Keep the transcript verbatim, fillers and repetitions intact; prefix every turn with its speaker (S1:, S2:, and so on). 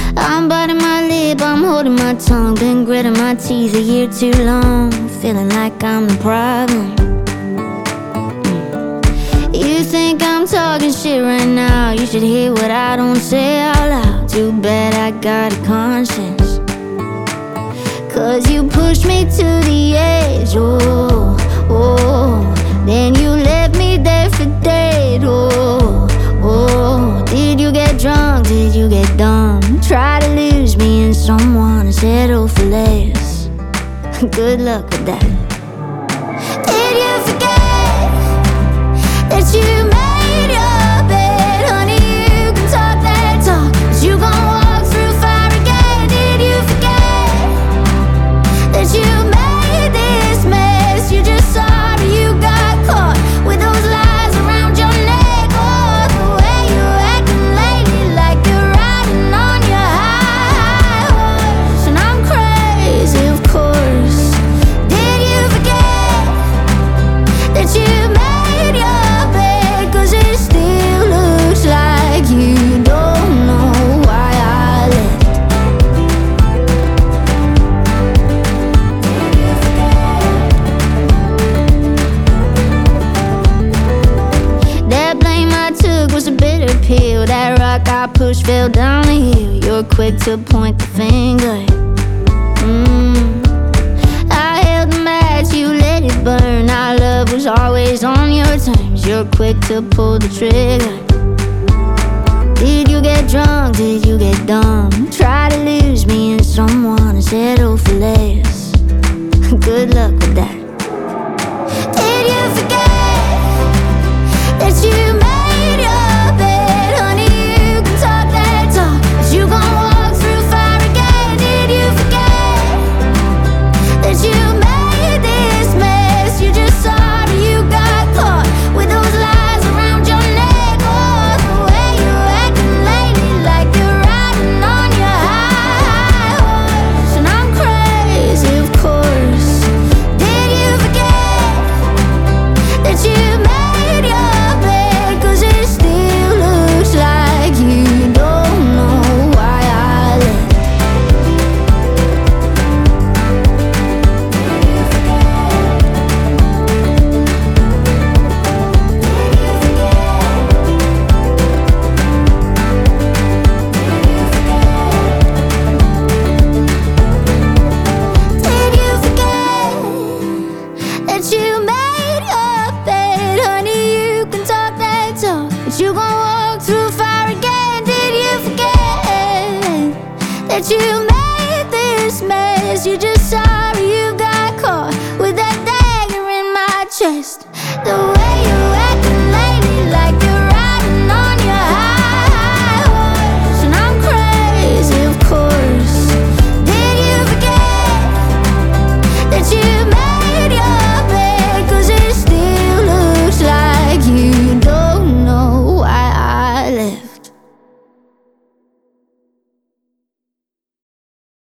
S1: I'm biting my lip, I'm holding my tongue. Been gritting my teeth a year too long, feeling like I'm the problem. You think I'm talking shit right now, you should hear what I don't say out loud. Too bad I got a conscience, cause you pushed me to the edge, oh, oh. Then you left me there for dead, oh, oh. Did you get drunk, did you get dumb? Try to lose me in someone and settle for less. Good luck with that. Did you forget that you made your bed? Honey, you can talk that talk, but you gon' walk through fire again. Did you forget that you made this mess? You just sorry you got caught with those lies around your neck. Oh, the way you acting lately, like you're riding on your high horse. And I'm crazy, of course. Did you forget that you made your bed? Cause it still looks like you don't know why I left. That blame I took was a bitter pill. That rock I pushed fell down the hill. You're quick to point the finger. mm. I held the match, you let it burn. Our love was always on your terms. You're quick to pull the trigger. Did you get drunk, did you get dumb? Try to lose me in someone and settle for less. Good luck with that. Did you forget that you made your bed? Honey, you can talk that talk, but you gon' walk through fire again. Did you forget that you made this mess? You just sorry you got caught with those lies around your neck. Oh, the way you acting lately, like you're riding on your high horse. And I'm crazy, of course. Did you forget that you made your bed? Cause it still looks like you don't know why I left. Did you forget that you made your bed? Honey, you can talk that talk, but you gon' walk through fire again. Did you forget that you